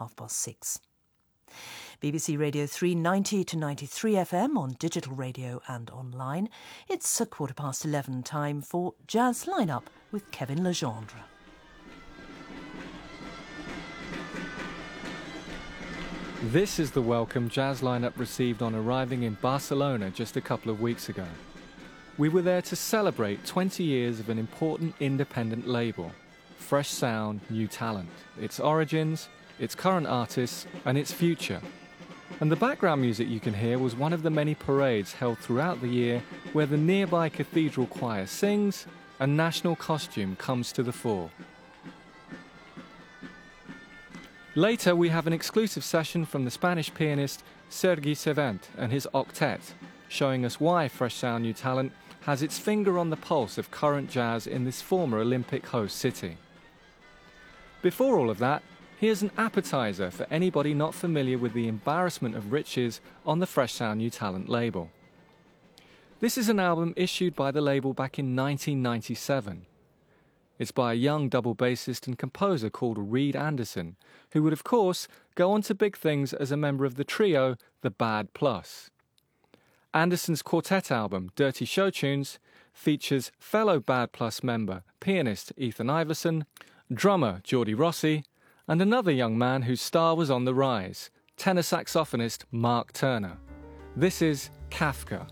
6:30. BBC Radio 3 90 to 93 FM on digital radio and online. It's 11:15 time for Jazz Lineup with Kevin Legendre. This is the welcome Jazz Lineup received on arriving in Barcelona just a couple of weeks ago. We were there to celebrate 20 years of an important independent label, Fresh Sound, New Talent, its origins, its current artists and its future. And the background music you can hear was one of the many parades held throughout the year where the nearby cathedral choir sings and national costume comes to the fore. Later, we have an exclusive session from the Spanish pianist Sergi Servent and his octet, showing us why Fresh Sound New Talent has its finger on the pulse of current jazz in this former Olympic host city. Before all of that, here's an appetizer for anybody not familiar with the embarrassment of riches on the Fresh Sound New Talent label. This is an album issued by the label back in 1997. It's by a young double bassist and composer called Reed Anderson, who would of course go on to big things as a member of the trio The Bad Plus. Anderson's quartet album, Dirty Show Tunes, features fellow Bad Plus member, pianist Ethan Iverson, drummer Geordie Rossi, and another young man whose star was on the rise, tenor saxophonist Mark Turner. This is Kafka.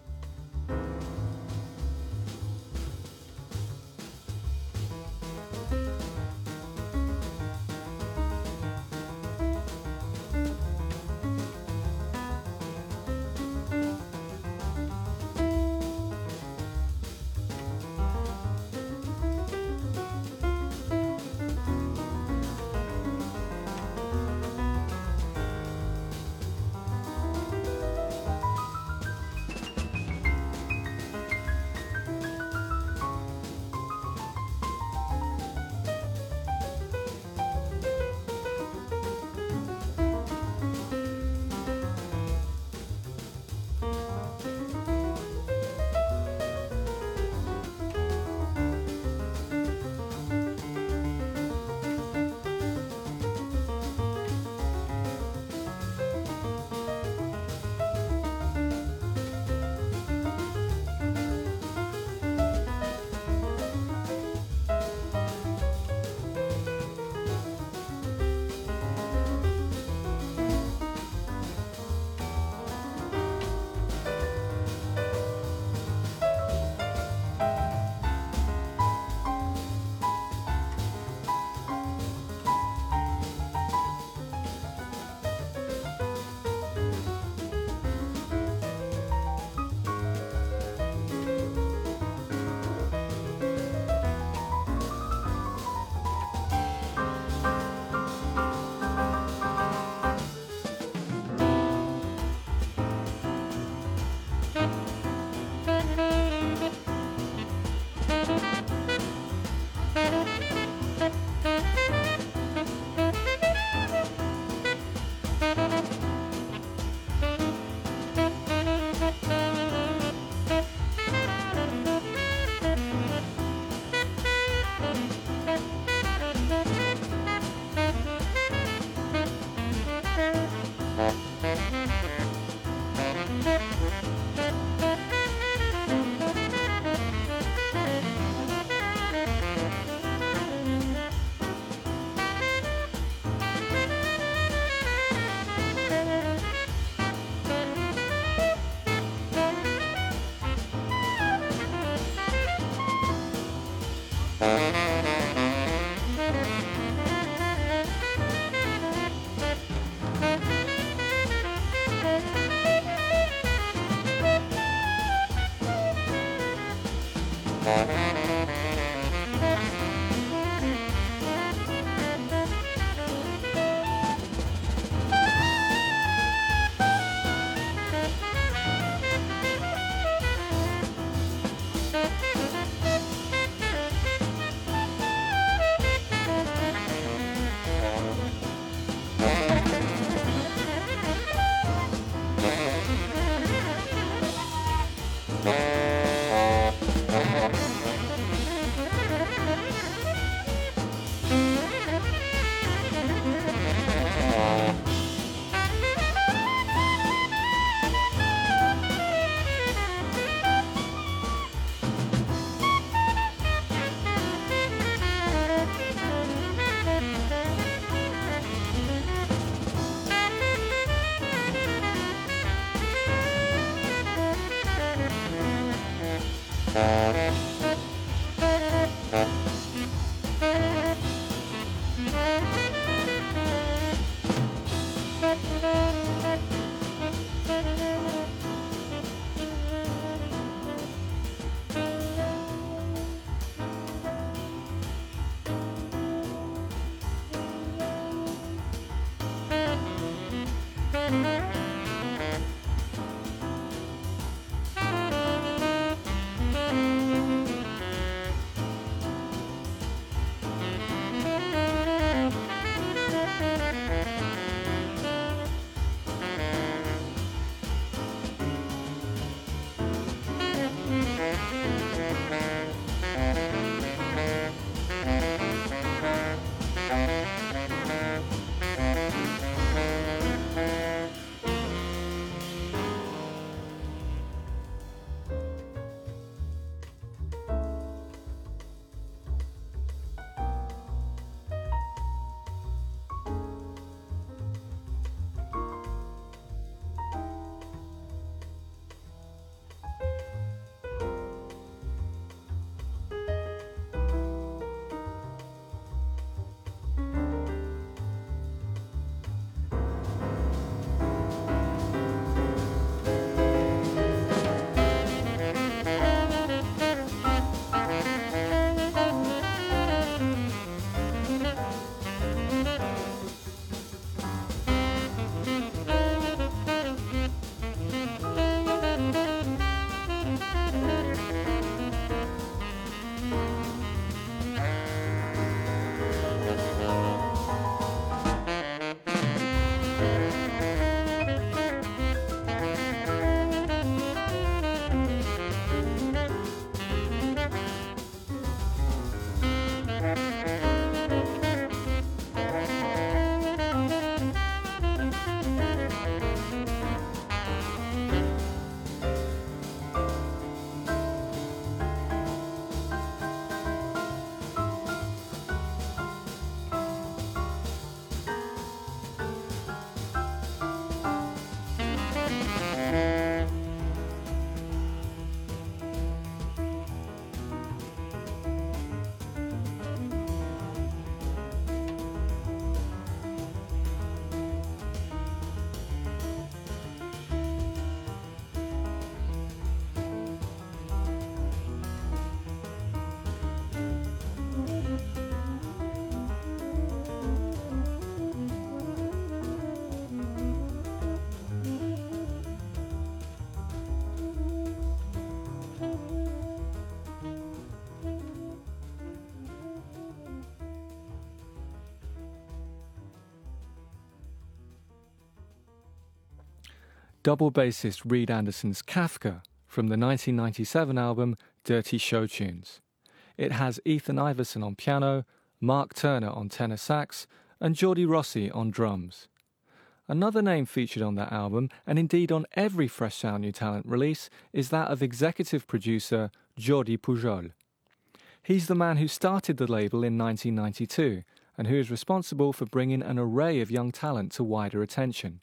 double bassist Reed Anderson's Kafka from the 1997 album Dirty Show Tunes. It has Ethan Iverson on piano, Mark Turner on tenor sax, and Jordi Rossi on drums. Another name featured on that album, and indeed on every Fresh Sound New Talent release, is that of executive producer Jordi Pujol. He's the man who started the label in 1992 and who is responsible for bringing an array of young talent to wider attention.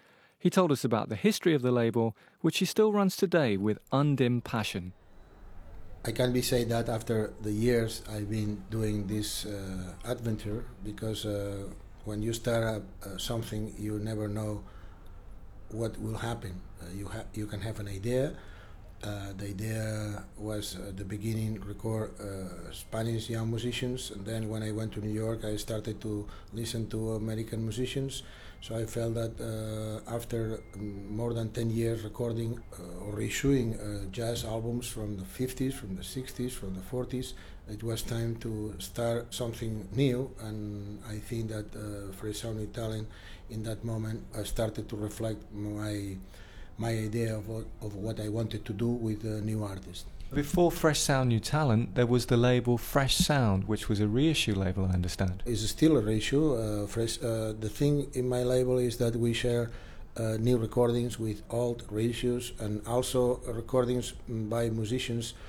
He told us about the history of the label, which he still runs today with undimmed passion. I can be say that after the years I've been doing this adventure, because when you start something, you never know what will happen. You can have an idea. The idea was at the beginning record Spanish young musicians, and then when I went to New York, I started to listen to American musicians. So I felt that after more than 10 years recording or reissuing jazz albums from the 50s, from the 60s, from the 40s, it was time to start something new. And I think that Fresh Sound New Talent in that moment started to reflect my idea of what I wanted to do with new artists. Before Fresh Sound New Talent, there was the label Fresh Sound, which was a reissue label, I understand. It's still a reissue. The thing in my label is that we share new recordings with old reissues, and also recordings by musicians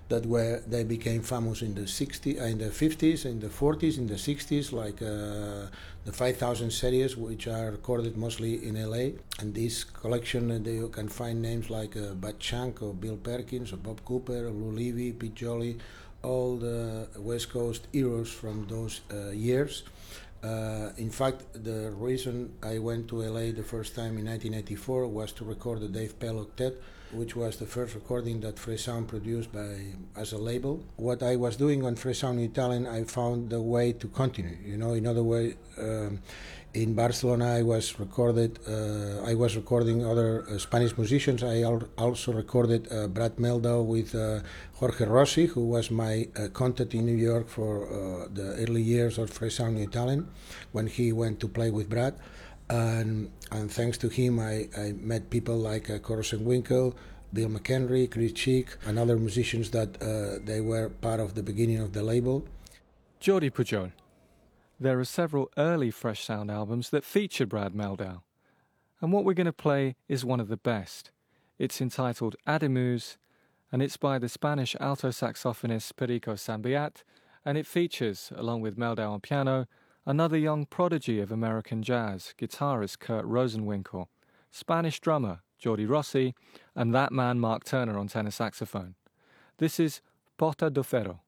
they became famous in the 50s, in the 40s, in the 60s, like the 5,000 series, which are recorded mostly in LA. And this collection, you can find names like Bud Shank or Bill Perkins or Bob Cooper or Lou Levy, Pete Jolly, all the West Coast heroes from those years. In fact, the reason I went to LA the first time in 1984 was to record the Dave Pell Octet, which was the first recording that Fresound produced as a label. What I was doing on Fresound New Talent, I found the way to continue. In other words, in Barcelona, I was recording other Spanish musicians. I also recorded Brad Mehldau with Jorge Rossi, who was my contact in New York for the early years of Fresound New Talent, when he went to play with Brad. And thanks to him, I met people like Corrosion Winkle, Bill McHenry, Chris Cheek, and other musicians that they were part of the beginning of the label. Jordi Pujol. There are several early Fresh Sound albums that feature Brad Mehldau, and what we're going to play is one of the best. It's entitled Ademus, and it's by the Spanish alto saxophonist Perico Sambiat, and it features, along with Mehldau on piano, another young prodigy of American jazz, guitarist Kurt Rosenwinkel, Spanish drummer Jordi Rossi, and that man Mark Turner on tenor saxophone. This is Porta do Ferro.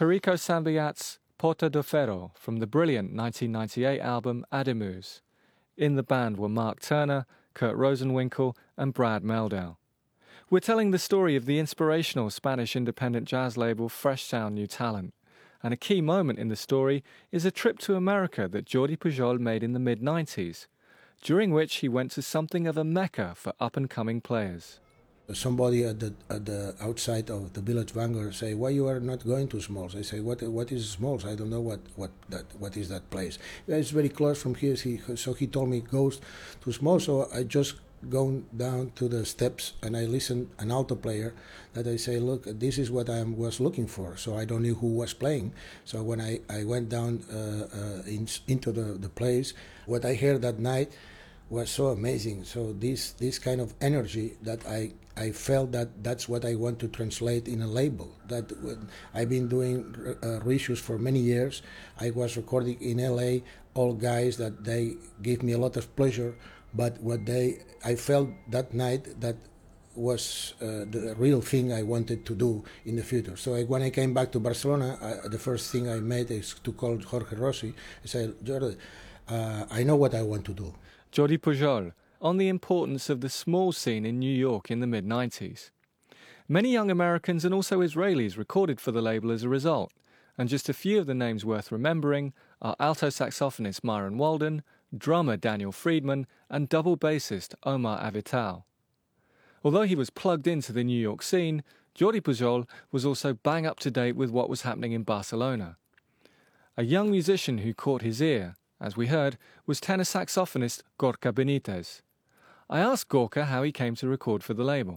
Perico Sambiat's Porta do Ferro from the brilliant 1998 album Ademus. In the band were Mark Turner, Kurt Rosenwinkel and Brad Mehldau. We're telling the story of the inspirational Spanish independent jazz label Fresh Sound New Talent. And a key moment in the story is a trip to America that Jordi Pujol made in the mid-90s, during which he went to something of a mecca for up-and-coming players. Somebody at the outside of the Village Vanguard say, "Why you are not going to Smalls?" I say, "What is Smalls? I don't know what is that place. It's very close from here." So he told me goes to Smalls. So I just go down to the steps and I listen an alto player that I say, "Look, this is what I was looking for." So I don't know who was playing. So when I went down into the place, what I heard that night was so amazing. So this kind of energy that I felt that's what I want to translate in a label. That I've been doing reissues for many years. I was recording in LA, all guys that they give me a lot of pleasure. But I felt that night that was the real thing I wanted to do in the future. So when I came back to Barcelona, the first thing I made is to call Jorge Rossi. I said, "Jordi, I know what I want to do." Jordi Pujol, on the importance of the small scene in New York in the mid-90s. Many young Americans and also Israelis recorded for the label as a result, and just a few of the names worth remembering are alto saxophonist Myron Walden, drummer Daniel Friedman, and double bassist Omar Avital. Although he was plugged into the New York scene, Jordi Pujol was also bang up to date with what was happening in Barcelona. A young musician who caught his ear, as we heard, was tenor saxophonist Gorka Benitez. I asked Gorka how he came to record for the label.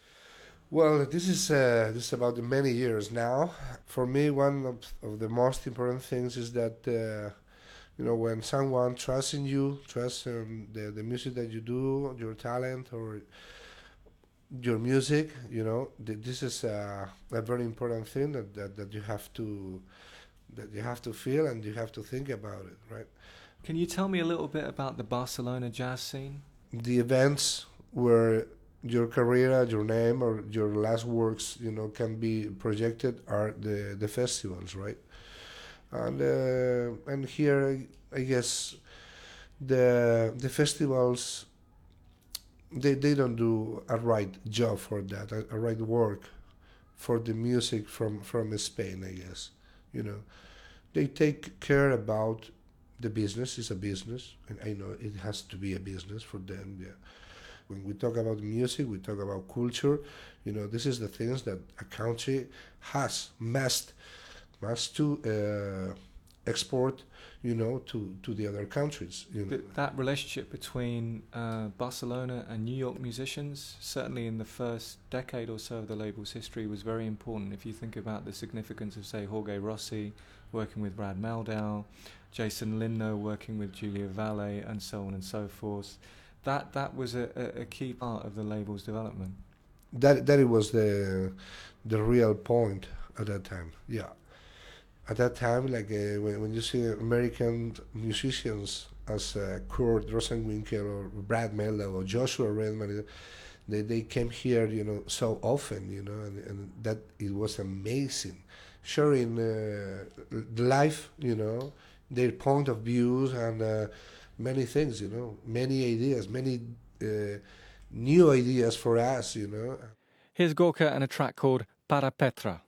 Well, this is about many years now. For me, one of the most important things is that when someone trusts in you, trusts in the music that you do, your talent or your music, this is a very important thing that you have to feel and you have to think about it, right? Can you tell me a little bit about the Barcelona jazz scene? The events where your career, your name, or your last works, can be projected are the festivals, right? And here, I guess, the festivals, they don't do a right job for that, a right work for the music from Spain, I guess. They take care about the business. Is a business, and I know it has to be a business for them. Yeah. When we talk about music, we talk about culture. This is the things that a country must to export. To the other countries. That relationship between Barcelona and New York musicians, certainly in the first decade or so of the label's history, was very important. If you think about the significance of, say, Jorge Rossi working with Brad Mehldau, Jason Lindner working with Julia Valle, and so on and so forth, that was a key part of the label's development. That it was the real point at that time. Yeah. At that time, when you see American musicians as Kurt Rosenwinkel or Brad Mehldau or Joshua Redman, they came here, so often, and that it was amazing, sharing the life, their point of views and many things, many ideas, many new ideas for us, Here's Gorka and a track called Para Petra.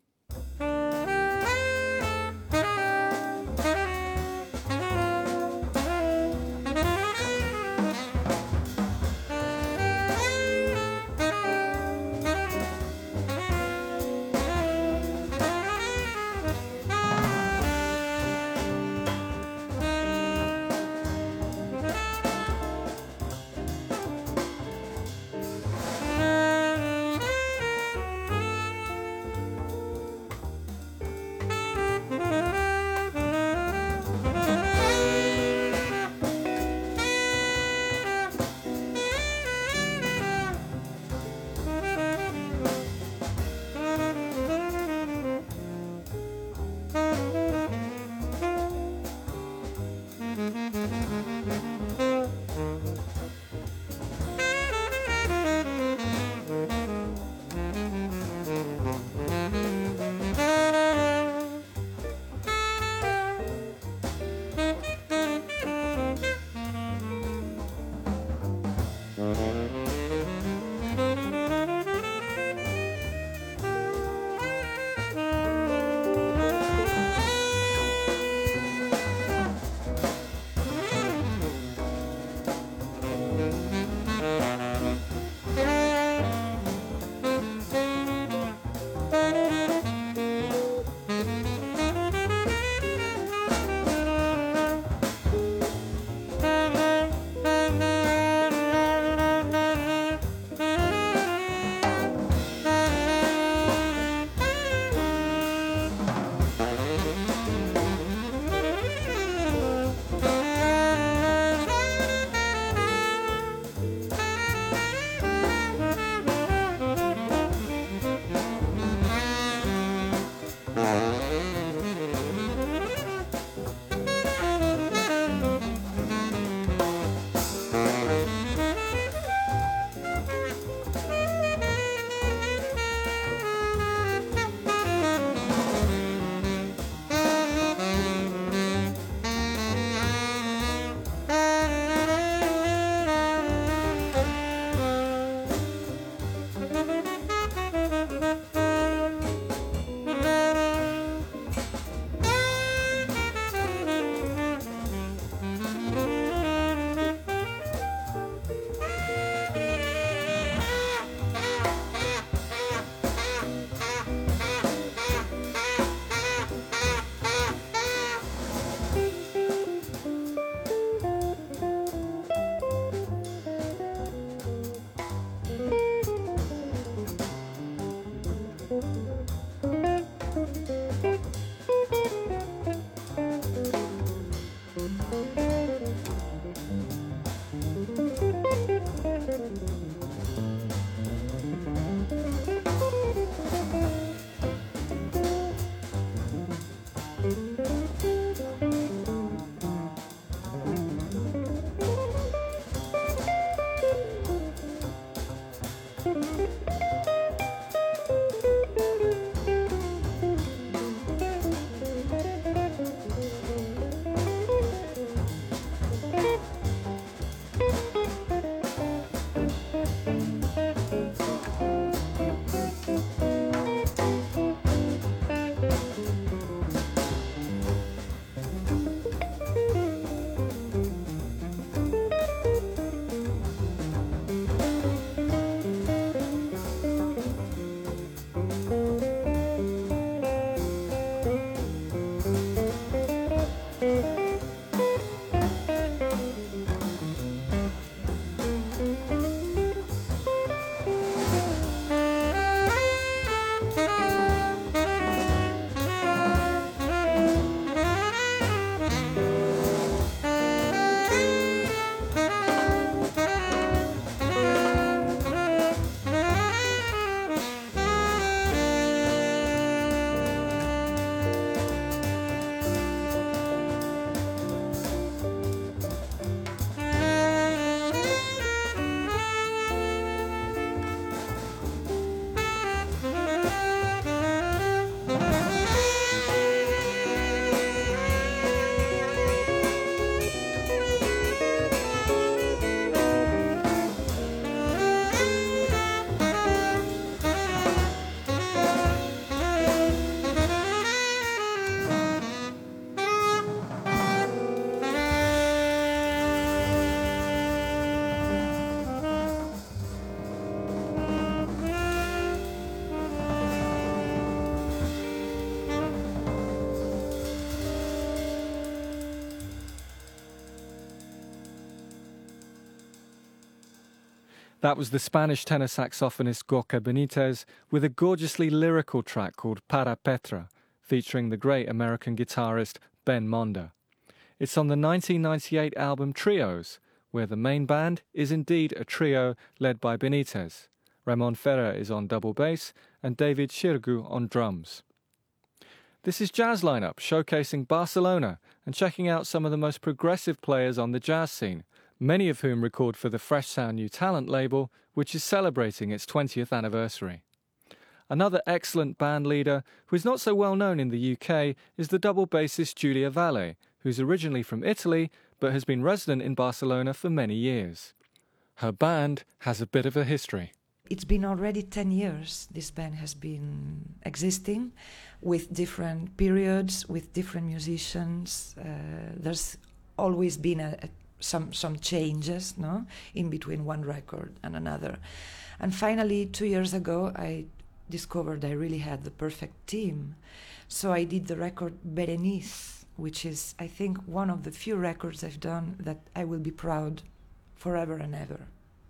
That was the Spanish tenor saxophonist Gorka Benitez with a gorgeously lyrical track called Para Petra, featuring the great American guitarist Ben Monder. It's on the 1998 album Trios, where the main band is indeed a trio led by Benitez. Ramon Ferrer is on double bass and David Shirgu on drums. This is Jazz Lineup, showcasing Barcelona and checking out some of the most progressive players on the jazz scene, many of whom record for the Fresh Sound New Talent label, which is celebrating its 20th anniversary. Another excellent band leader, who is not so well known in the UK, is the double bassist Giulia Valle, who's originally from Italy but has been resident in Barcelona for many years. Her band has a bit of a history. It's been already 10 years this band has been existing, with different periods, with different musicians. There's always been some changes, no, in between one record and another. And finally, 2 years ago, I discovered I really had the perfect team. So I did the record Berenice, which is, I think, one of the few records I've done that I will be proud forever and ever.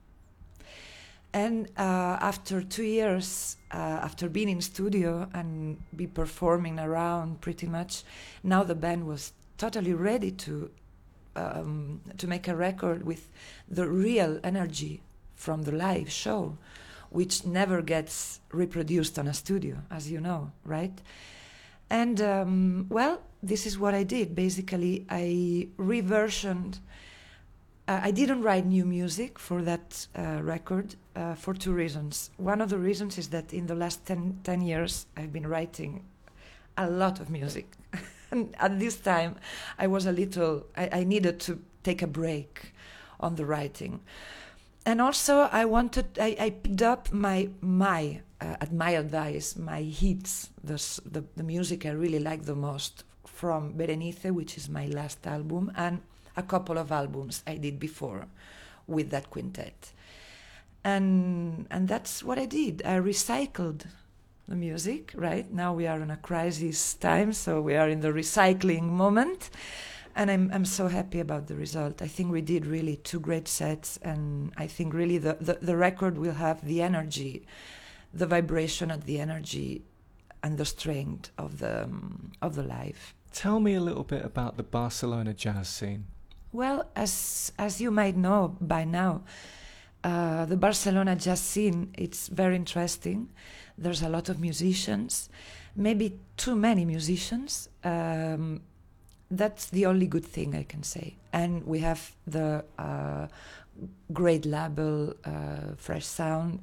And after 2 years, after being in studio and be performing around pretty much, now the band was totally ready to make a record with the real energy from the live show, which never gets reproduced on a studio, as you know, right? And, well, this is what I did. Basically, I reversioned. I didn't write new music for that record for two reasons. One of the reasons is that in the last 10 years, I've been writing a lot of music. And at this time, I was I needed to take a break on the writing. And also, I picked up at my advice, my hits, the music I really like the most from Berenice, which is my last album, and a couple of albums I did before with that quintet. And that's what I did. I recycled the music, right? Now we are in a crisis time, so we are in the recycling moment. And I'm so happy about the result. I think we did really two great sets, and I think really the record will have the energy, the vibration and the energy and the strength of the live. Tell me a little bit about the Barcelona jazz scene. Well, as you might know by now, the Barcelona jazz scene, it's very interesting. There's a lot of musicians, maybe too many musicians. That's the only good thing I can say. And we have the great label, Fresh Sound.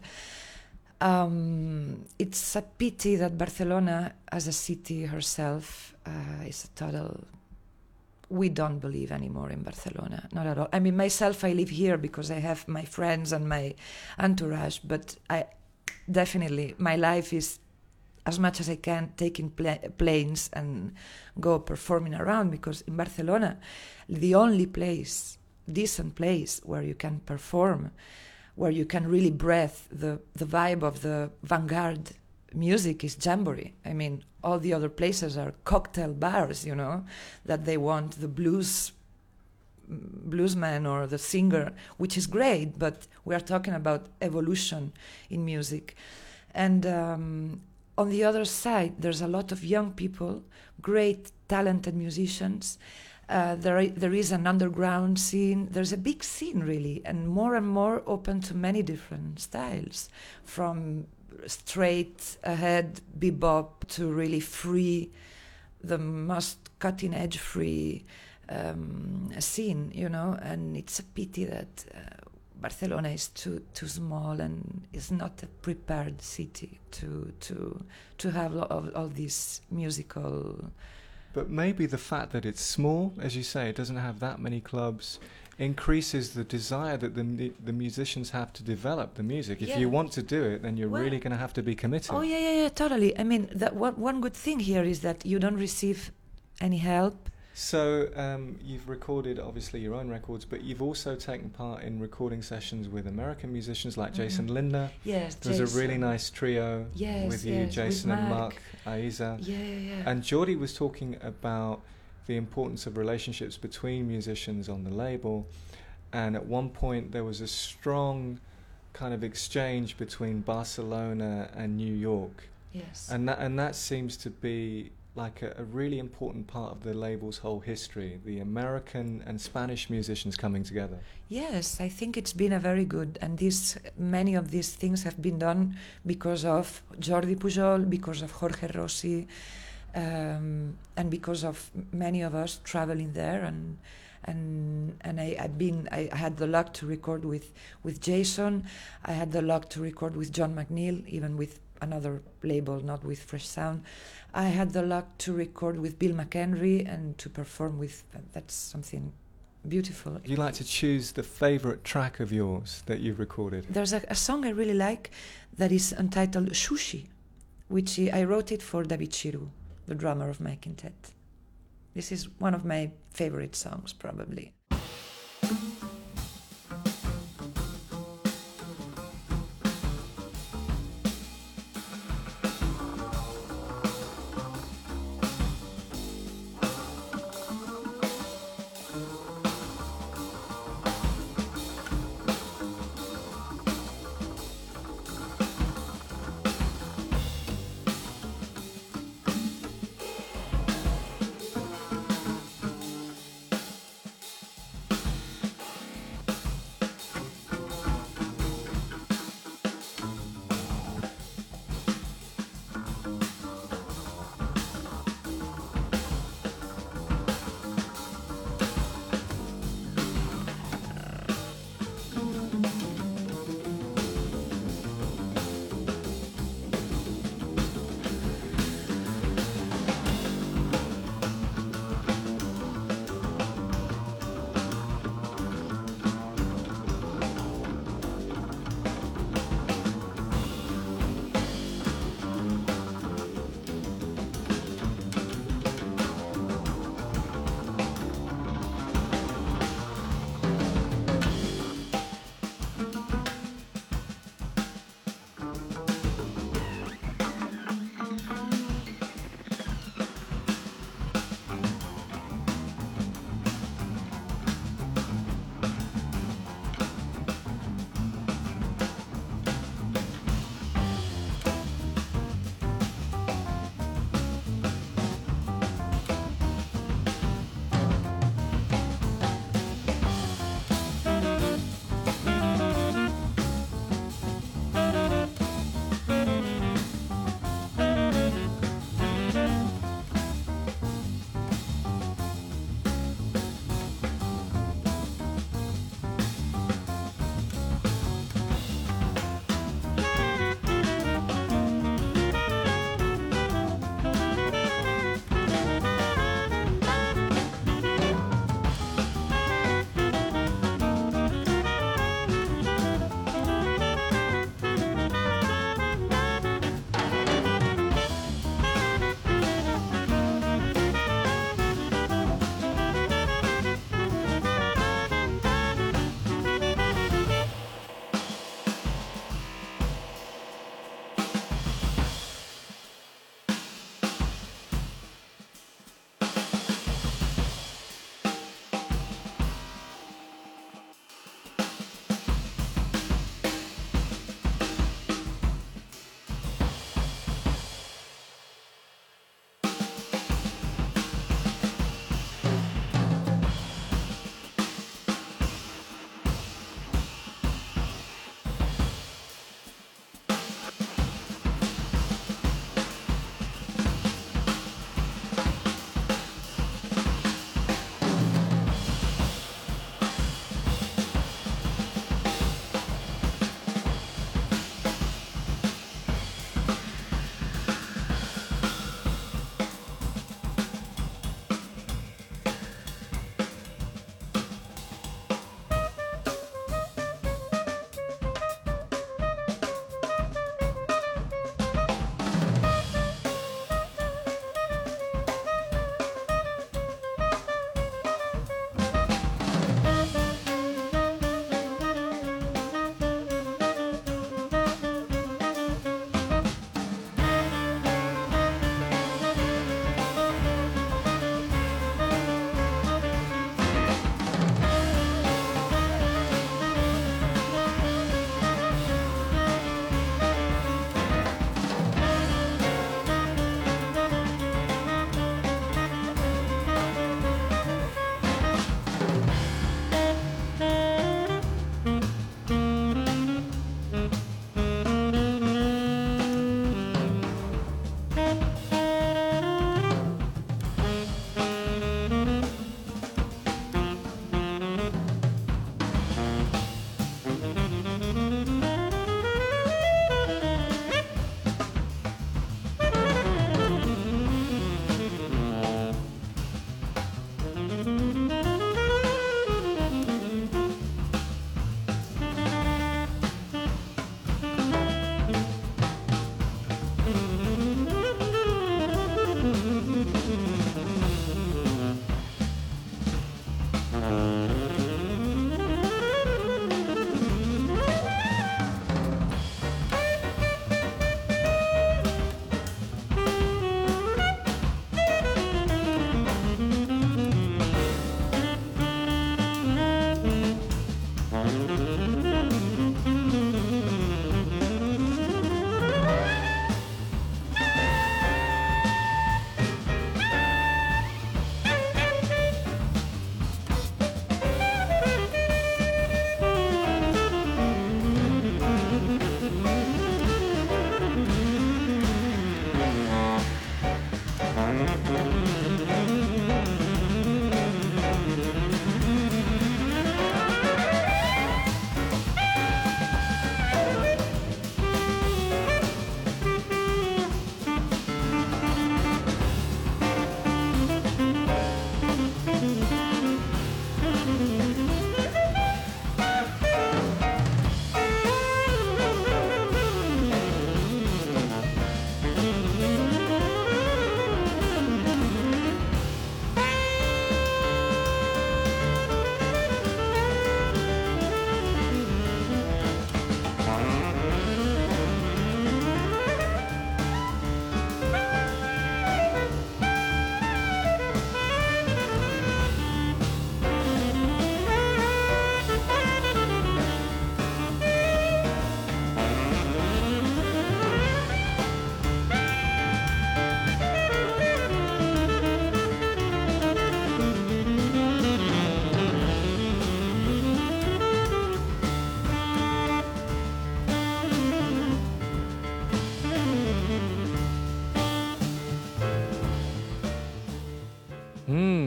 It's a pity that Barcelona, as a city herself, is a total... We don't believe anymore in Barcelona, not at all. I mean, myself, I live here because I have my friends and my entourage, but definitely my life is, as much as I can, taking planes and go performing around, because in Barcelona, the only place, decent place, where you can perform, where you can really breathe the vibe of the vanguard music is Jamboree. I mean, all the other places are cocktail bars, you know, that they want the bluesman or the singer, which is great, but we are talking about evolution in music. And on the other side, there's a lot of young people, great, talented musicians. There is an underground scene. There's a big scene, really, and more open to many different styles, from straight ahead bebop to really free, the most cutting edge free scene, you know. And it's a pity that Barcelona is too small and is not a prepared city to have all these musical. But maybe the fact that it's small, as you say, it doesn't have that many clubs, increases the desire that the musicians have to develop the music. If you want to do it, then you're really going to have to be committed. Oh, yeah, totally. I mean, one good thing here is that you don't receive any help. So you've recorded, obviously, your own records, but you've also taken part in recording sessions with American musicians like Jason Lindner. Yes, There's a really nice trio with you, Jason with and Mark Aiza. Yeah. And Jordi was talking about the importance of relationships between musicians on the label, and at one point there was a strong kind of exchange between Barcelona and New York. Yes. And that seems to be like a really important part of the label's whole history, the American and Spanish musicians coming together. Yes, I think it's been a very good, and many of these things have been done because of Jordi Pujol, because of Jorge Rossi, and because of many of us traveling there, and I had the luck to record with Jason. I had the luck to record with John McNeil, even with another label, not with Fresh Sound. I had the luck to record with Bill McHenry and to perform with. That's something beautiful. You like to choose the favorite track of yours that you've recorded? There's a song I really like that is entitled Sushi, which I wrote it for David Chiru, the drummer of my quintet. This is one of my favorite songs, probably.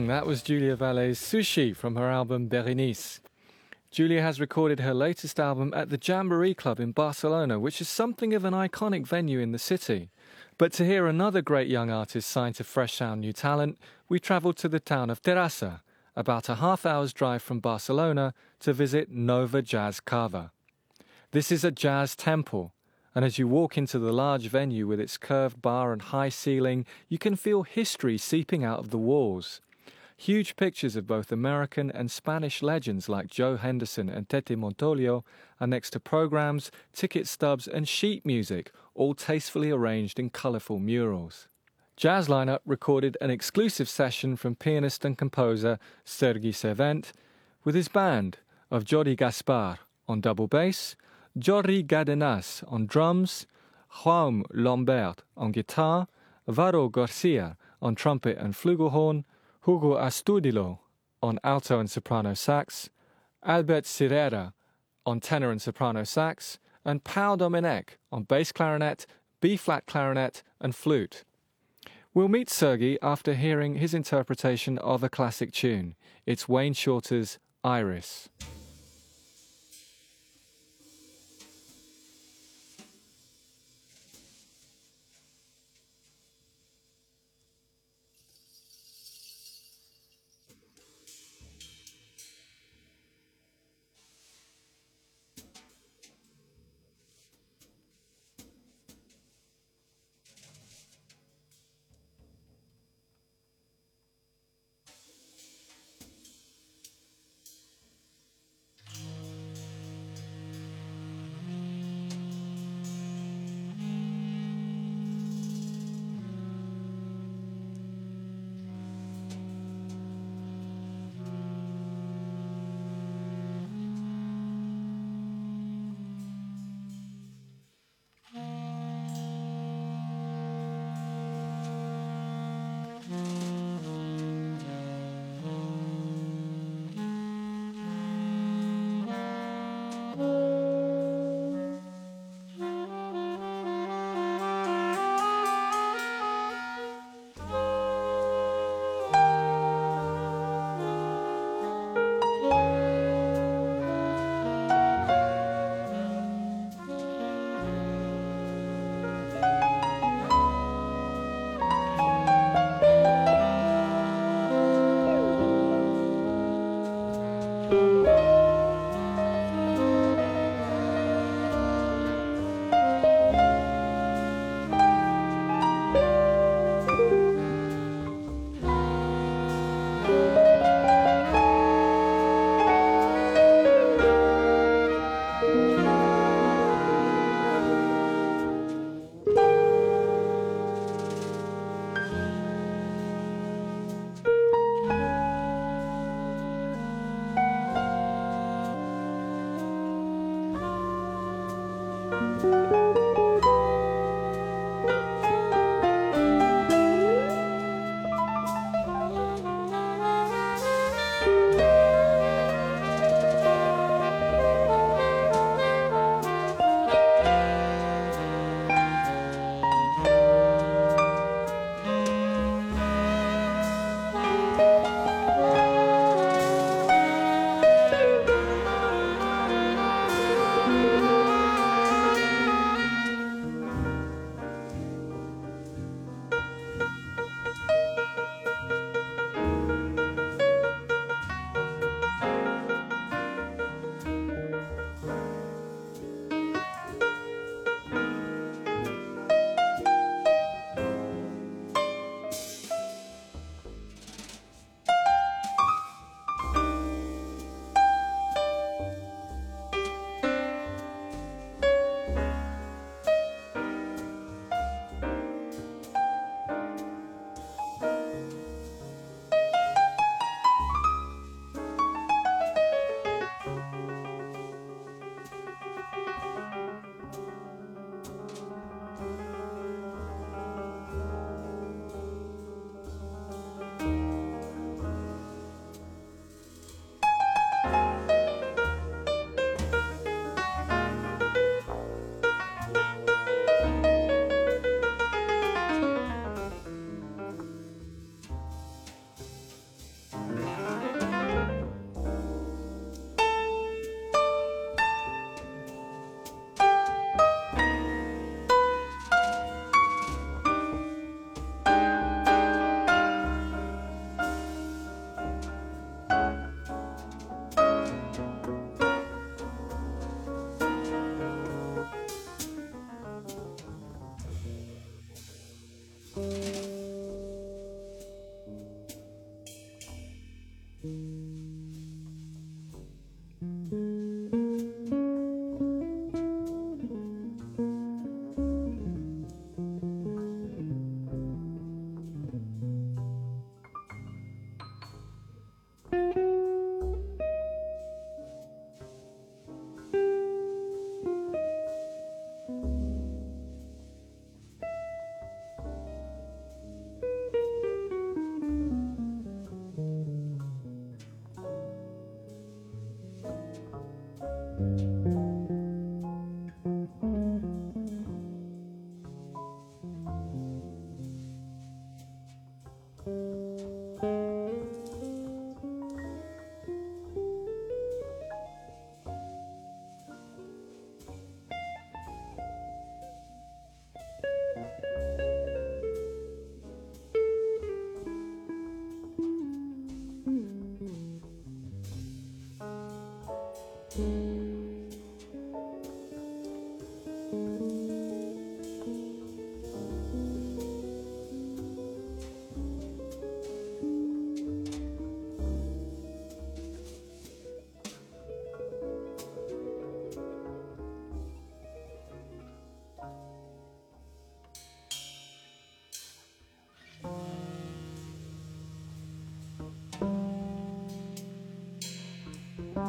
That was Julia Vallet's Sushi from her album Berenice. Julia has recorded her latest album at the Jamboree Club in Barcelona, which is something of an iconic venue in the city. But to hear another great young artist signed to Fresh Sound New Talent, we travelled to the town of Terrassa, about a half-hour's drive from Barcelona, to visit Nova Jazz Cava. This is a jazz temple, and as you walk into the large venue with its curved bar and high ceiling, you can feel history seeping out of the walls. Huge pictures of both American and Spanish legends like Joe Henderson and Tete Montolio are next to programs, ticket stubs and sheet music, all tastefully arranged in colourful murals. Jazz Lineup recorded an exclusive session from pianist and composer Sergi Servent with his band of Jordi Gaspar on double bass, Jordi Gadenas on drums, Jaume Lambert on guitar, Varo Garcia on trumpet and flugelhorn, Hugo Astudillo on alto and soprano sax, Albert Sirera on tenor and soprano sax, and Pau Domenech on bass clarinet, B-flat clarinet and flute. We'll meet Sergi after hearing his interpretation of a classic tune. It's Wayne Shorter's Iris.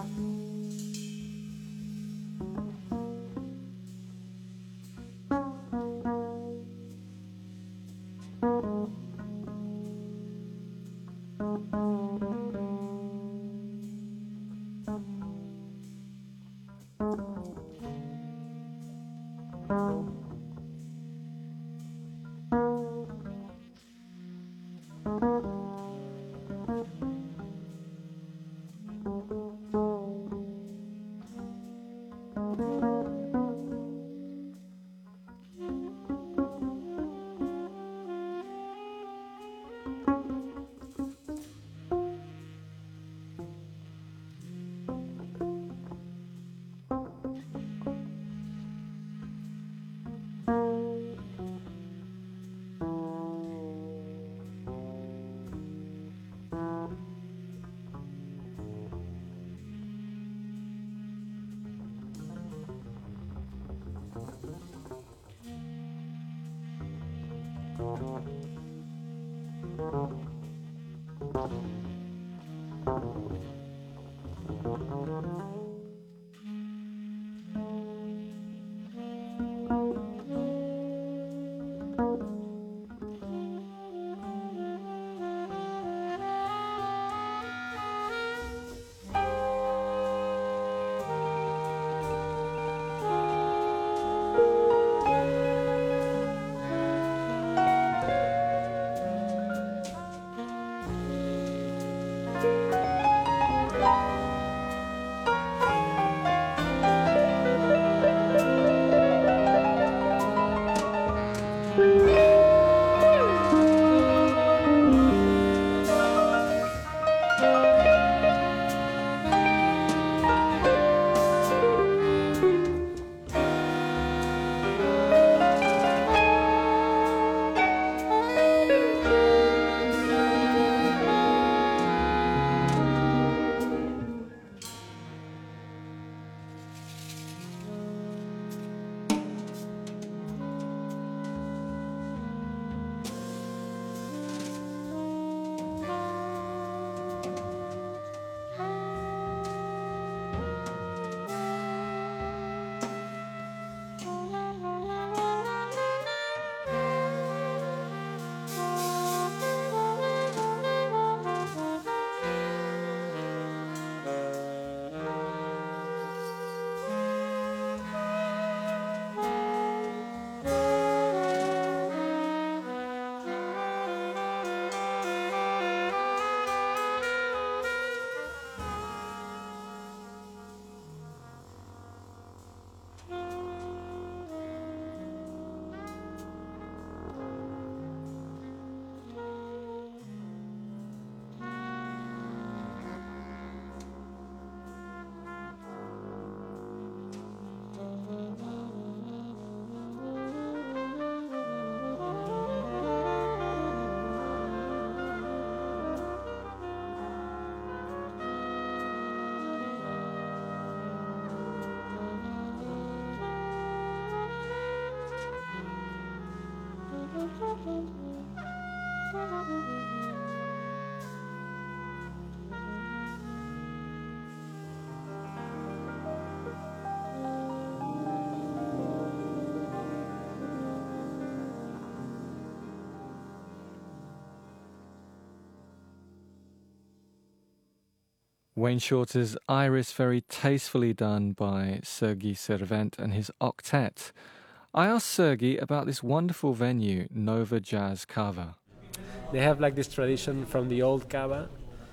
Wayne Shorter's Iris, very tastefully done by Sergi Servent and his octet. I asked Sergi about this wonderful venue, Nova Jazz Cava. They have like this tradition from the old Cava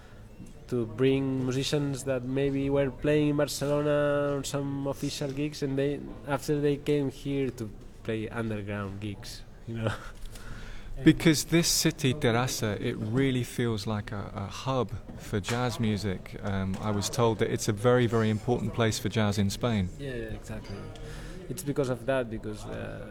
to bring musicians that maybe were playing in Barcelona on some official gigs, and after they came here to play underground gigs, you know. Because this city, Terrassa, it really feels like a hub for jazz music. I was told that it's a very, very important place for jazz in Spain. Yeah, exactly. It's because of that, because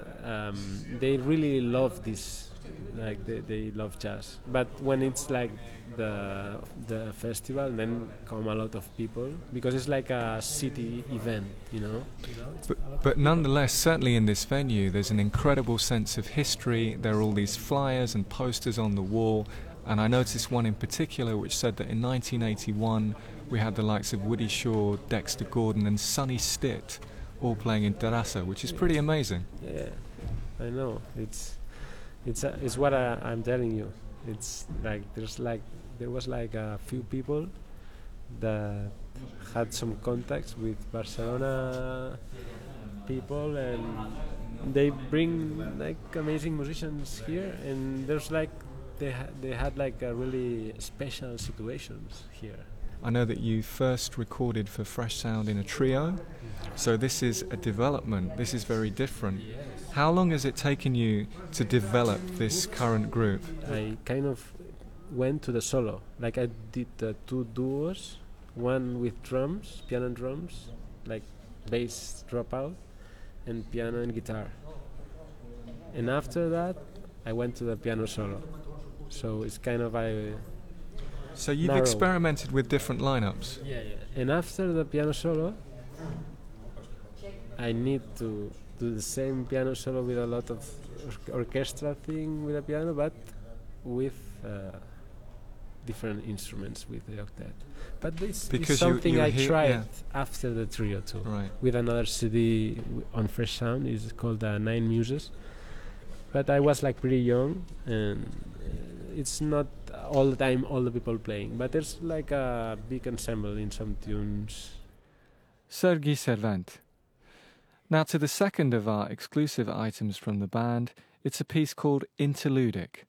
they really love this, like they love jazz. But when it's like the festival, then come a lot of people, because it's like a city event, you know. But nonetheless, certainly in this venue, there's an incredible sense of history. There are all these flyers and posters on the wall. And I noticed one in particular which said that in 1981 we had the likes of Woody Shaw, Dexter Gordon and Sonny Stitt all playing in Terrassa, which is pretty amazing. Yeah, I know. It's what I'm telling you. It's like there was like a few people that had some contacts with Barcelona people, and they bring like amazing musicians here, and there's like they had like a really special situations here. I know that you first recorded for Fresh Sound in a trio, so this is a development. This is very different. How long has it taken you to develop this current group? I kind of went to the solo. Like I did 2 duos, one with drums, piano and drums, like bass dropout, and piano and guitar. And after that, I went to the piano solo. So it's kind of So you've narrow. experimented with different lineups. Yeah. And after the piano solo, I need to do the same piano solo with a lot of orchestra thing with the piano, but with different instruments with the octet. But this Because is something you I hear- tried yeah. after the trio too. Right. With another CD on Fresh Sound, is called 9 Muses. But I was like pretty young, and it's not all the time all the people playing, but there's like a big ensemble in some tunes. Sergi Servant. Now to the second of our exclusive items from the band, it's a piece called Interludic.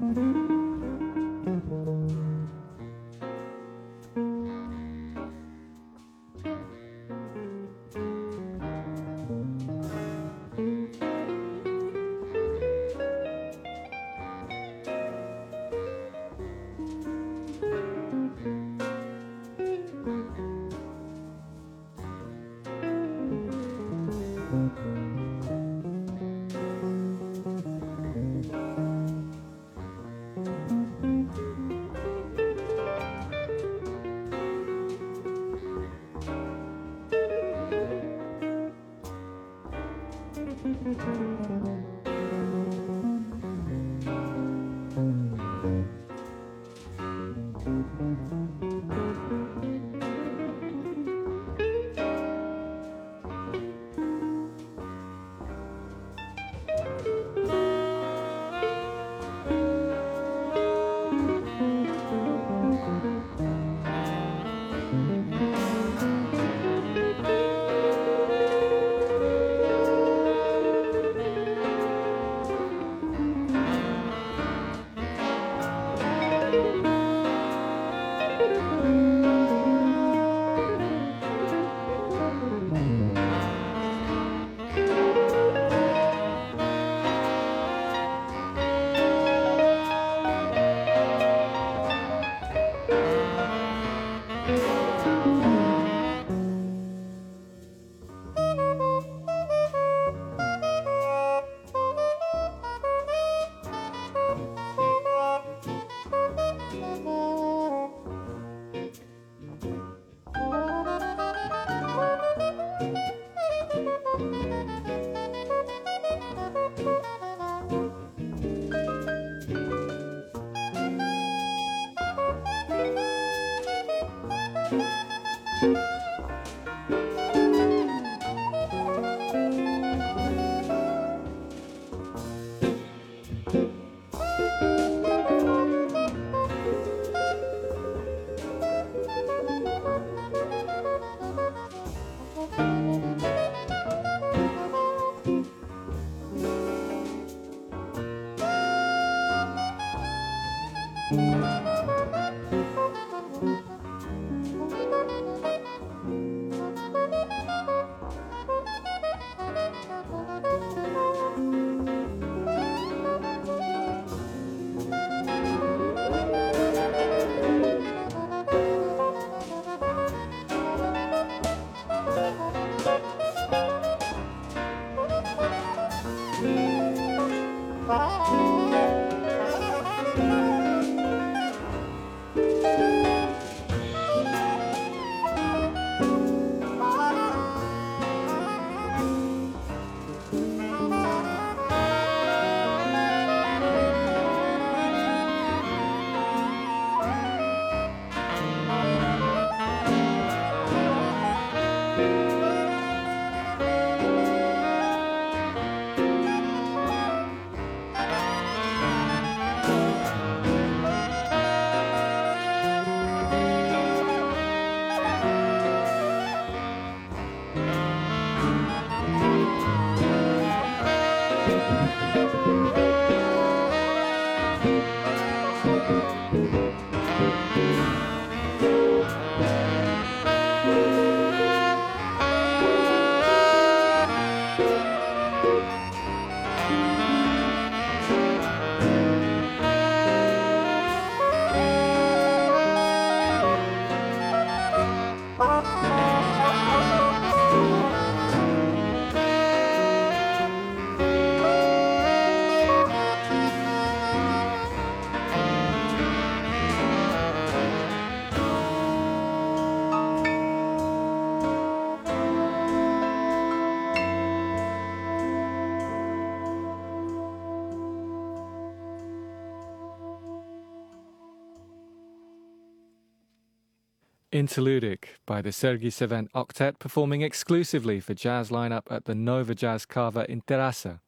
Interludic by the Sergei Sevent Octet, performing exclusively for Jazz Lineup at the Nova Jazz Cava in Terrassa.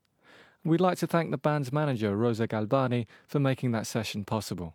We'd like to thank the band's manager, Rosa Galbani, for making that session possible.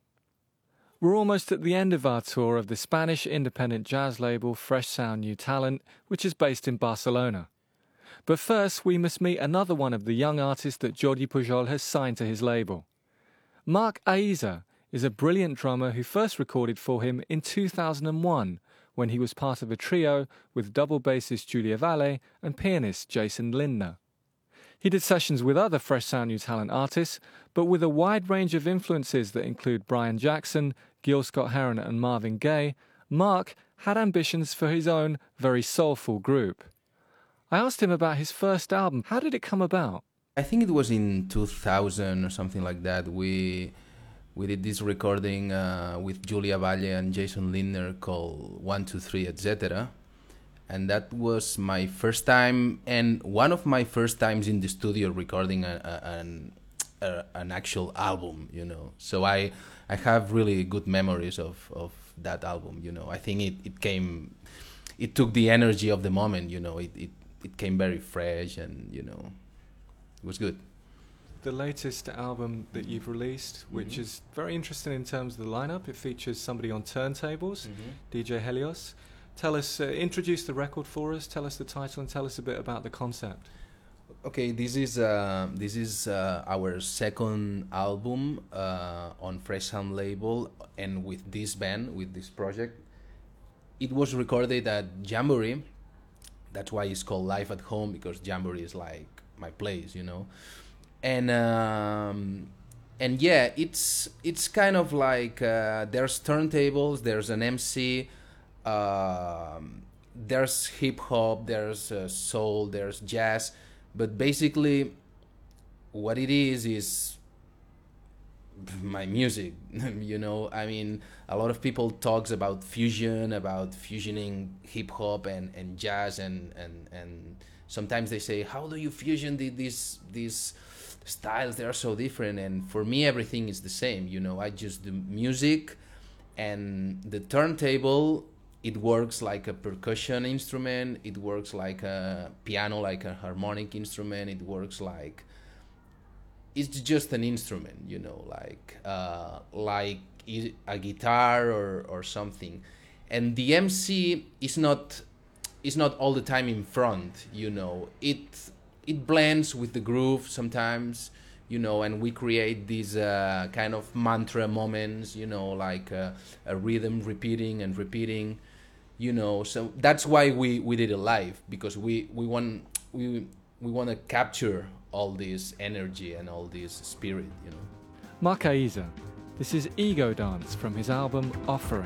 We're almost at the end of our tour of the Spanish independent jazz label Fresh Sound New Talent, which is based in Barcelona. But first, we must meet another one of the young artists that Jordi Pujol has signed to his label. Mark Aiza is a brilliant drummer who first recorded for him in 2001 when he was part of a trio with double bassist Julia Valle and pianist Jason Lindner. He did sessions with other Fresh Sound New Talent artists, but with a wide range of influences that include Brian Jackson, Gil Scott-Heron and Marvin Gaye, Mark had ambitions for his own very soulful group. I asked him about his first album. How did it come about? I think it was in 2000 or something like that. We did this recording with Julia Valle and Jason Lindner called 1, 2, 3, etc. And that was my first time, and one of my first times in the studio recording an actual album, you know. So I have really good memories of that album, you know. I think it took the energy of the moment, you know. It came very fresh, and, you know, it was good. The latest album that you've released, which is very interesting in terms of the lineup, it features somebody on turntables, DJ Helios. Tell us, introduce the record for us, tell us the title, and tell us a bit about the concept. Okay, this is our second album on Fresh Sound label, and with this band, with this project. It was recorded at Jamboree. That's why it's called Live at Home, because Jamboree is like my place, you know. And yeah, it's kind of like there's turntables, there's an MC. There's hip hop, there's soul, there's jazz, but basically what it is my music. You know, I mean, a lot of people talks about fusioning hip hop and jazz, and sometimes they say, how do you fusion these styles? They are so different. And for me, everything is the same, you know. I just do music, and the turntable, it works like a percussion instrument, it works like a piano, like a harmonic instrument, it works like, it's just an instrument, you know, like a guitar or something. And the MC is not all the time in front, you know. It blends with the groove sometimes, you know, and we create these kind of mantra moments, you know, like a rhythm repeating, you know. So that's why we did it live, because we want to capture all this energy and all this spirit, you know. Mark Aiza. This is Ego Dance from his album Offering.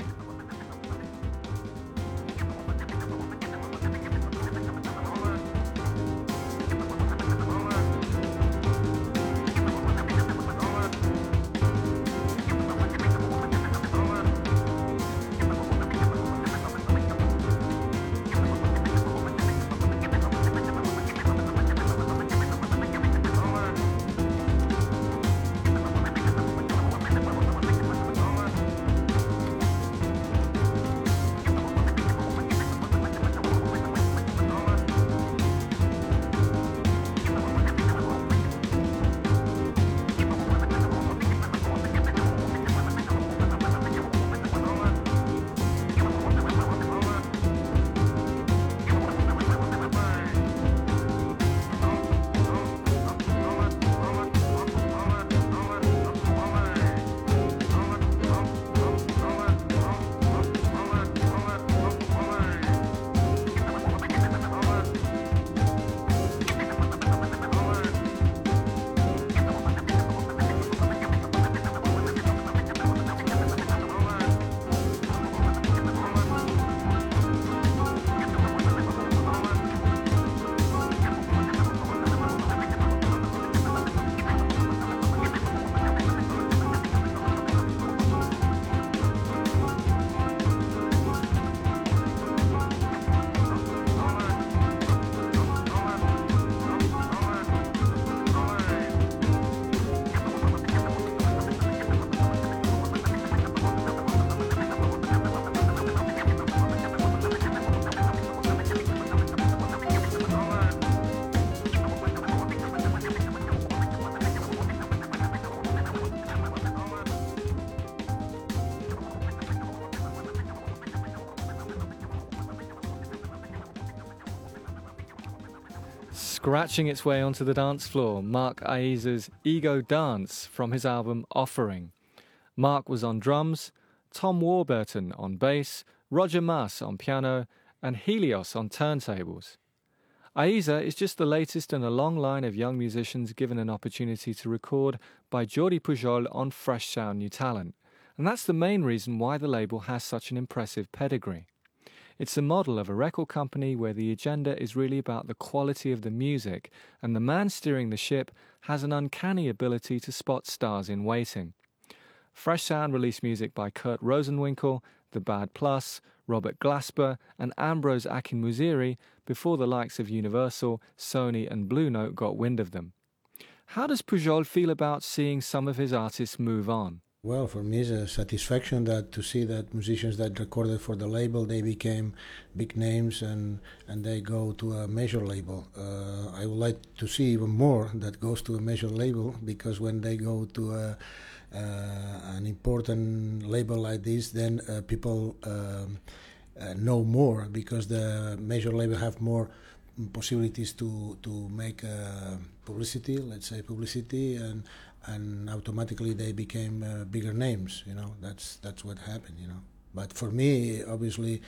Scratching its way onto the dance floor, Mark Aiza's Ego Dance from his album Offering. Mark was on drums, Tom Warburton on bass, Roger Mas on piano, and Helios on turntables. Aiza is just the latest in a long line of young musicians given an opportunity to record by Jordi Pujol on Fresh Sound New Talent, and that's the main reason why the label has such an impressive pedigree. It's a model of a record company where the agenda is really about the quality of the music, and the man steering the ship has an uncanny ability to spot stars in waiting. Fresh Sound released music by Kurt Rosenwinkel, The Bad Plus, Robert Glasper, and Ambrose Akinmusiri before the likes of Universal, Sony, and Blue Note got wind of them. How does Pujol feel about seeing some of his artists move on? Well, for me, it's a satisfaction that to see that musicians that recorded for the label, they became big names and they go to a major label. I would like to see even more that goes to a major label, because when they go to an important label like this, then people know more, because the major label have more possibilities to make publicity, let's say publicity, and automatically they became bigger names. You know, that's what happened. You know, but for me, obviously,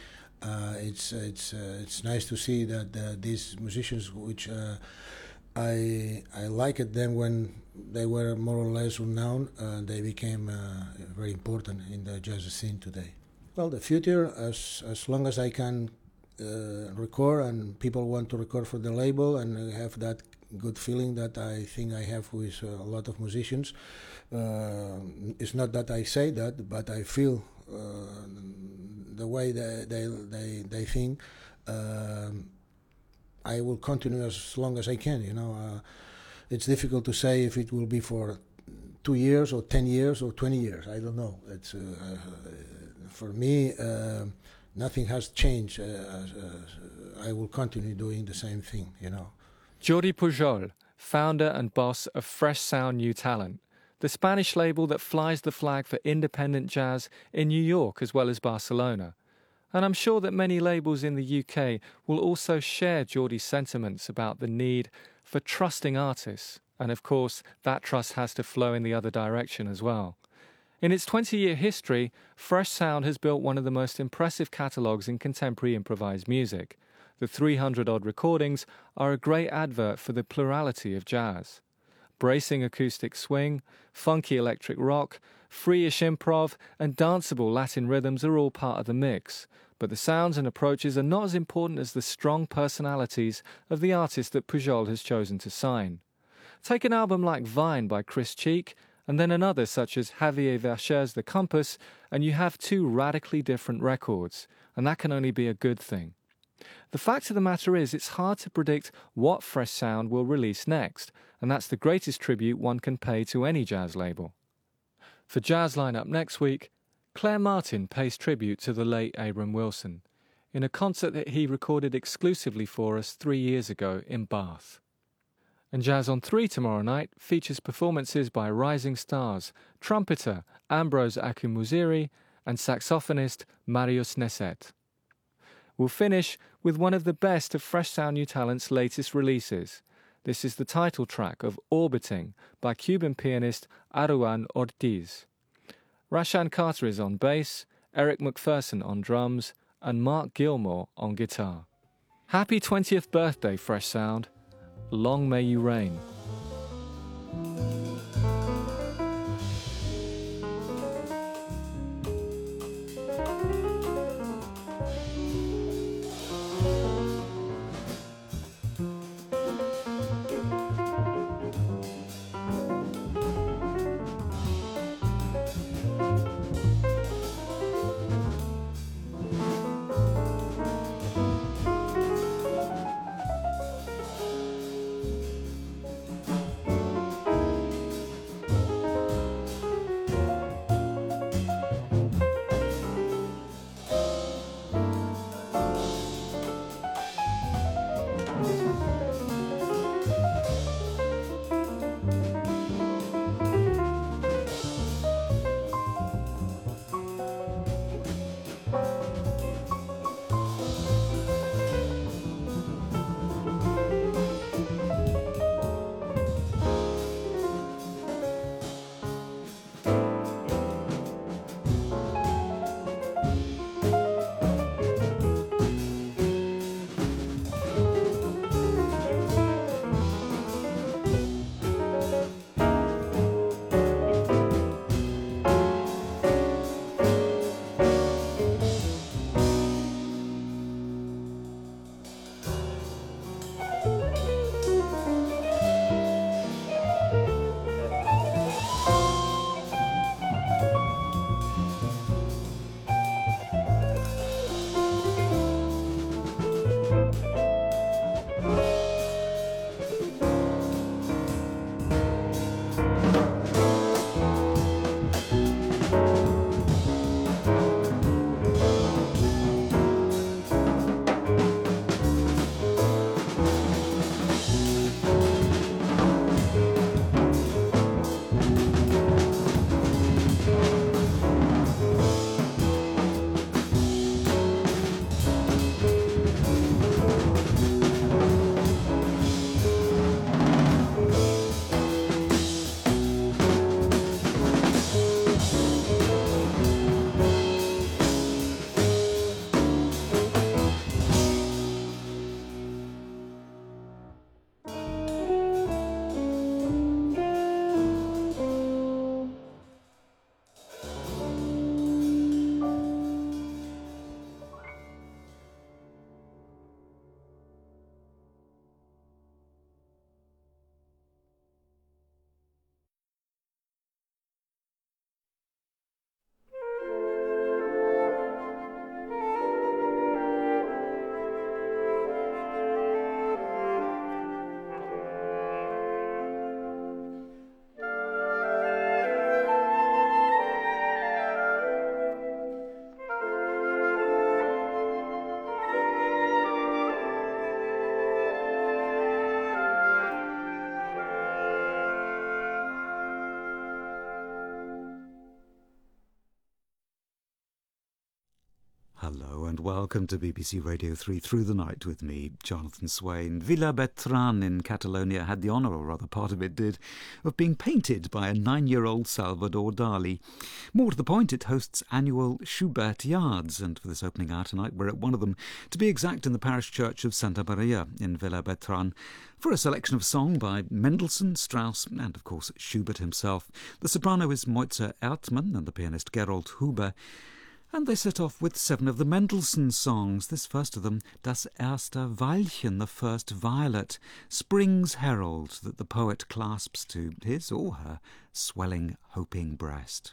it's nice to see that these musicians, which I liked them when they were more or less renowned, they became very important in the jazz scene today. Well, the future, as long as I can record and people want to record for the label and have that good feeling that I think I have with a lot of musicians. It's not that I say that, but I feel the way they think. I will continue as long as I can. You know, it's difficult to say if it will be for 2 years or 10 years or 20 years. I don't know. It's for me. Nothing has changed. I will continue doing the same thing. You know. Jordi Pujol, founder and boss of Fresh Sound New Talent, the Spanish label that flies the flag for independent jazz in New York as well as Barcelona. And I'm sure that many labels in the UK will also share Jordi's sentiments about the need for trusting artists. And of course, that trust has to flow in the other direction as well. In its 20-year history, Fresh Sound has built one of the most impressive catalogues in contemporary improvised music. The 300-odd recordings are a great advert for the plurality of jazz. Bracing acoustic swing, funky electric rock, free-ish improv, and danceable Latin rhythms are all part of the mix, but the sounds and approaches are not as important as the strong personalities of the artists that Pujol has chosen to sign. Take an album like Vine by Chris Cheek, and then another such as Javier Vercher's The Compass, and you have two radically different records, and that can only be a good thing. The fact of the matter is, it's hard to predict what Fresh Sound will release next, and that's the greatest tribute one can pay to any jazz label. For Jazz Lineup next week, Claire Martin pays tribute to the late Abram Wilson in a concert that he recorded exclusively for us 3 years ago in Bath. And Jazz on 3 tomorrow night features performances by rising stars, trumpeter Ambrose Akinmusiri and saxophonist Marius Neset. We'll finish with one of the best of Fresh Sound New Talent's latest releases. This is the title track of Orbiting by Cuban pianist Aruan Ortiz. Rashan Carter is on bass, Eric McPherson on drums, and Mark Gilmore on guitar. Happy 20th birthday, Fresh Sound. Long may you reign. Hello and welcome to BBC Radio 3 Through the Night with me, Jonathan Swain. Villa Bertran in Catalonia had the honour, or rather part of it did, of being painted by a 9-year-old Salvador Dali. More to the point, it hosts annual Schubert Yards, and for this opening hour tonight we're at one of them, to be exact in the parish church of Santa Maria in Villa Bertran, for a selection of song by Mendelssohn, Strauss and, of course, Schubert himself. The soprano is Moitze Erdmann and the pianist Gerold Huber. And they set off with 7 of the Mendelssohn songs, this first of them, Das erste Veilchen, the first violet, Spring's herald that the poet clasps to his or her swelling, hoping breast.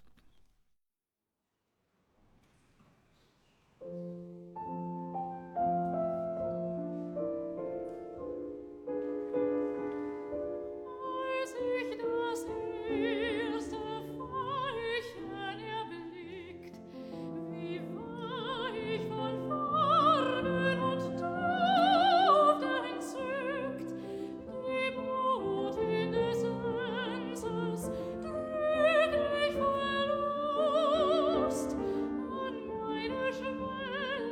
An meine Schwelle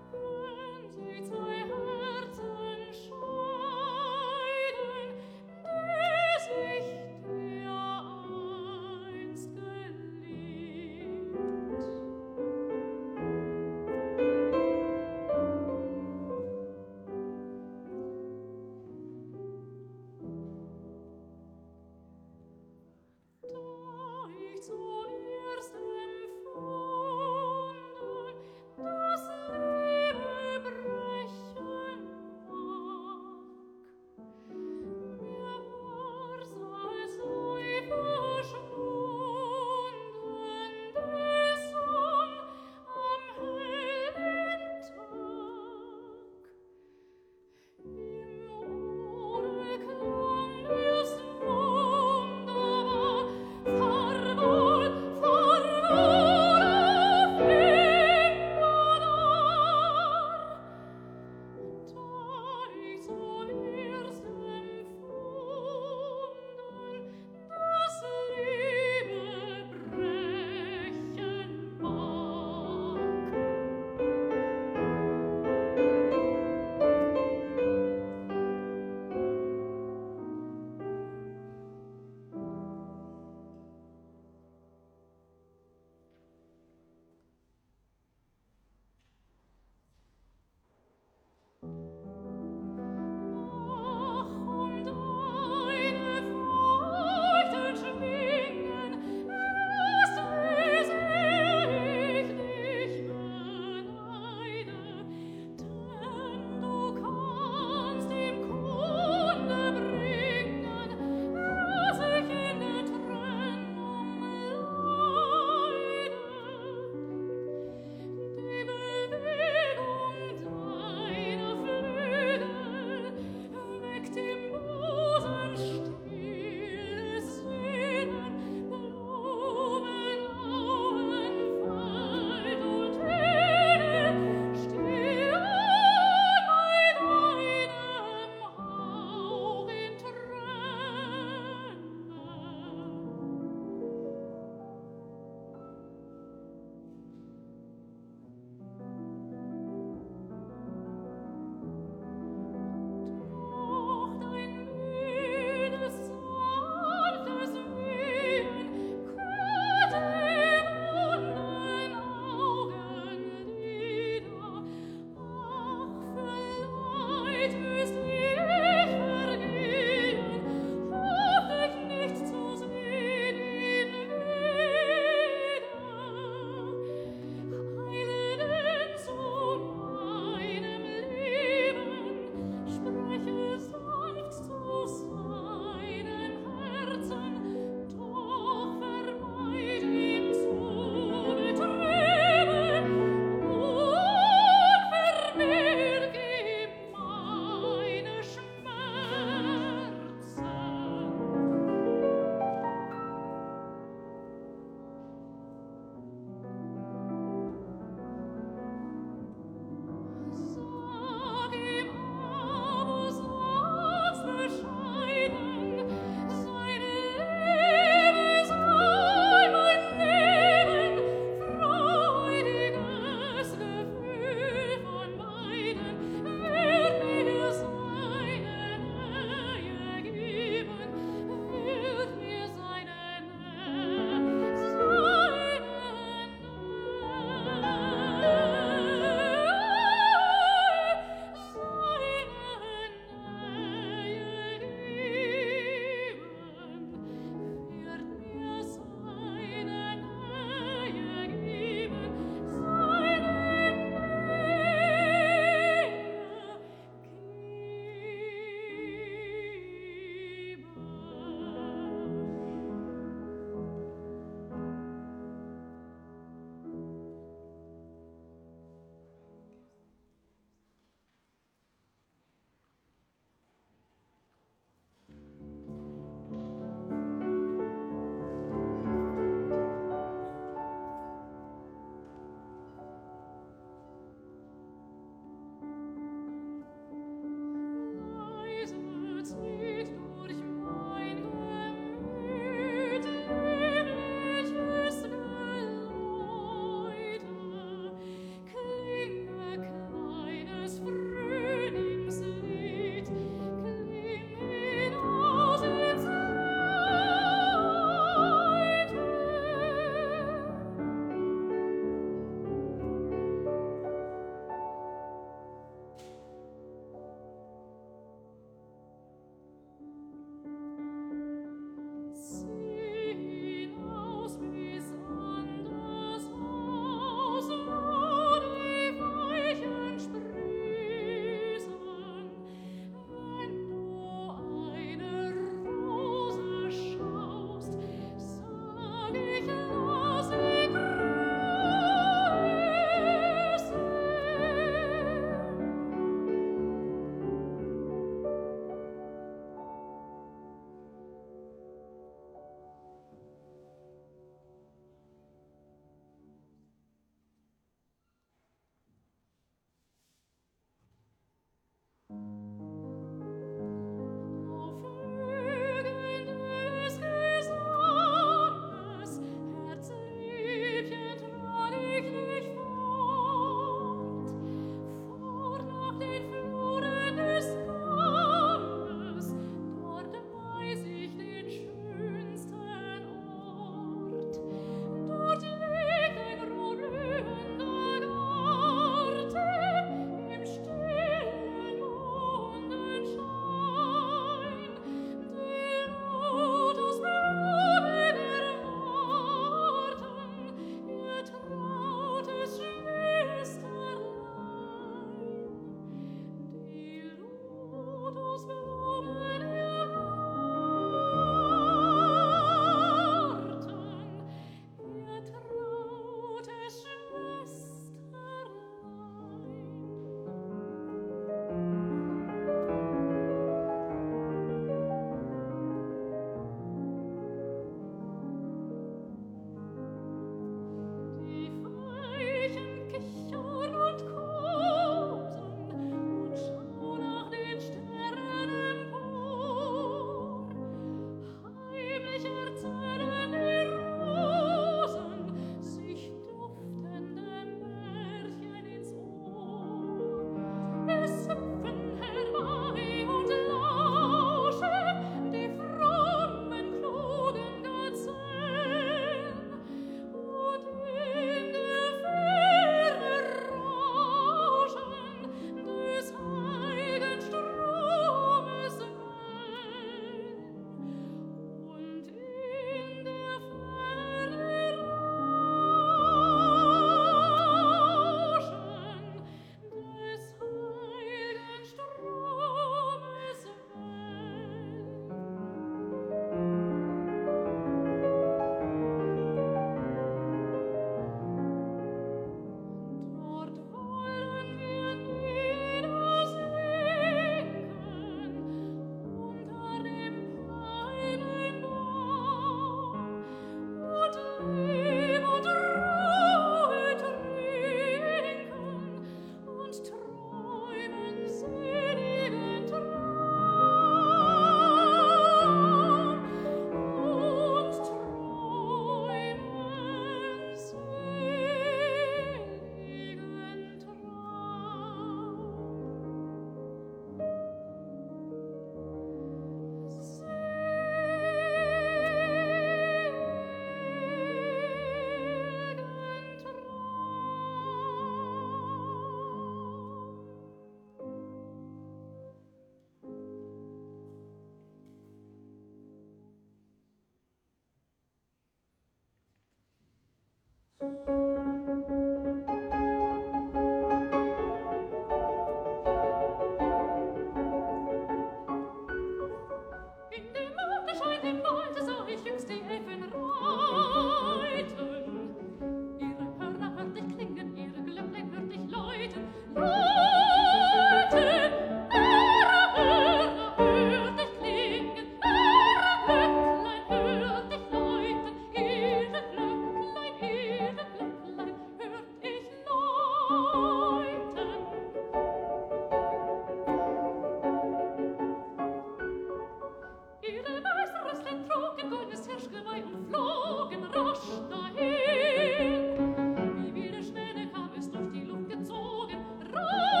Wie wilde Schwäne kam es durch die Luft gezogen.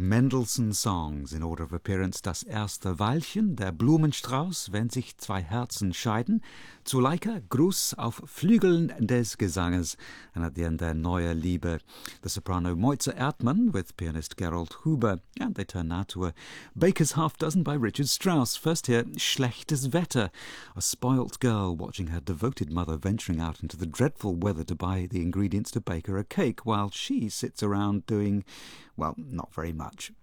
Mendelssohn Songs in order of appearance. Das erste Weilchen, der Blumenstrauß, wenn sich zwei Herzen scheiden. Zuleika, Gruß auf Flügeln des Gesanges. And at the end there, Neue Liebe. The soprano Moitze Erdmann with pianist Gerold Huber. And they turn now to a Baker's Half Dozen by Richard Strauss. First here, Schlechtes Wetter. A spoilt girl watching her devoted mother venturing out into the dreadful weather to buy the ingredients to bake her a cake while she sits around doing, well, not very much.